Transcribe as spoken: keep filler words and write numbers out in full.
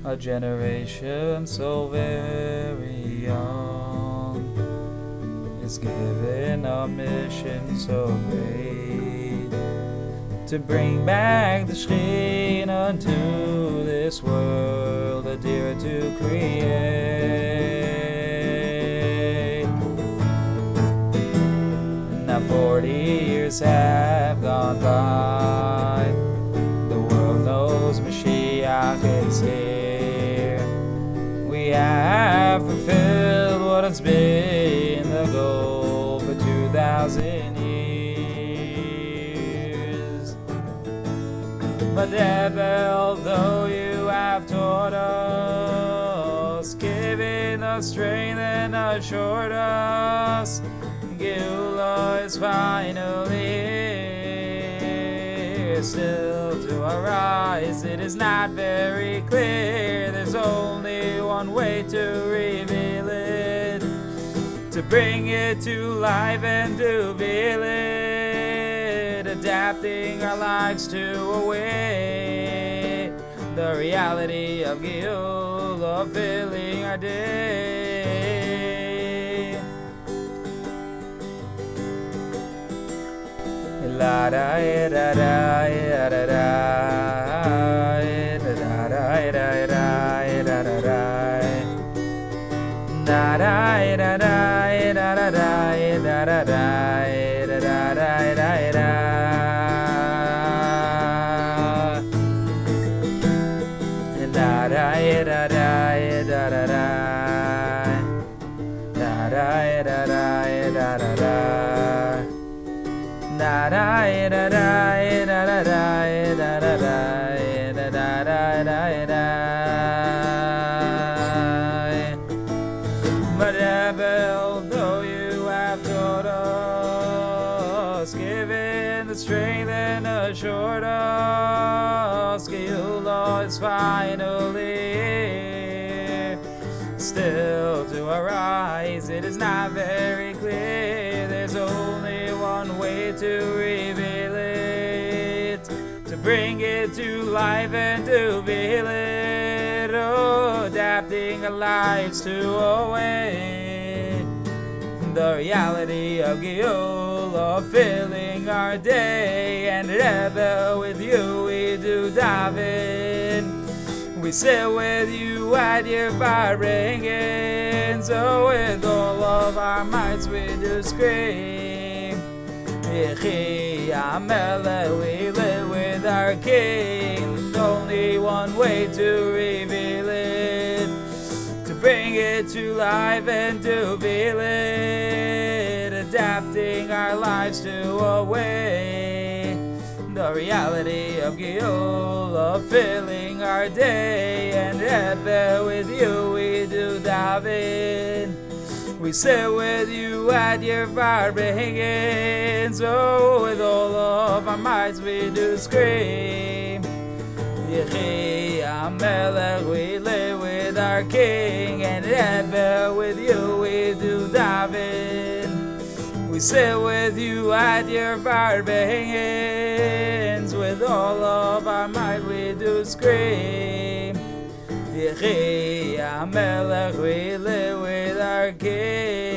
A generation so very young is given a mission so great, to bring back the Shekhinah unto this world, a dear to create. Now forty years have gone by, the world knows Mashiach is here. We have fulfilled what has been the goal for two thousand years. But Rebel, though you have taught us, given us strength and assured us, Geulah is finally here. Still to arise, it is not very clear. There's only one way to reveal it, to bring it to life and to feel it, adapting our lives to await the reality of Geulah filling our day. La da da da da da da da da da da da da da da da But Rebel, though you have taught us, given the strength and assured us, Geulah is finally here. Still to arise, it is not very clear. There's only one way to reveal it, to bring it to life and to feel it, oh, adapting our lives to await the reality of Geulah filling our day. And Rebel, with you we do daven, we sit with you at your bar, so with all of our mights we do scream, Yechi HaMelech, we live with our King. There's only one way to reveal it, to bring it to life and to feel it, adapting our lives to await the reality of Geulah filling our day. And Rebbe, with you we do daven, we sit with you at your bar, so with all of our mights we do scream, Yechi HaMelech, we live with our King. And Rebbe, with you we do daven, we sit with you at your bar, with all of our might we do scream, Yechi HaMelech, we live with our King.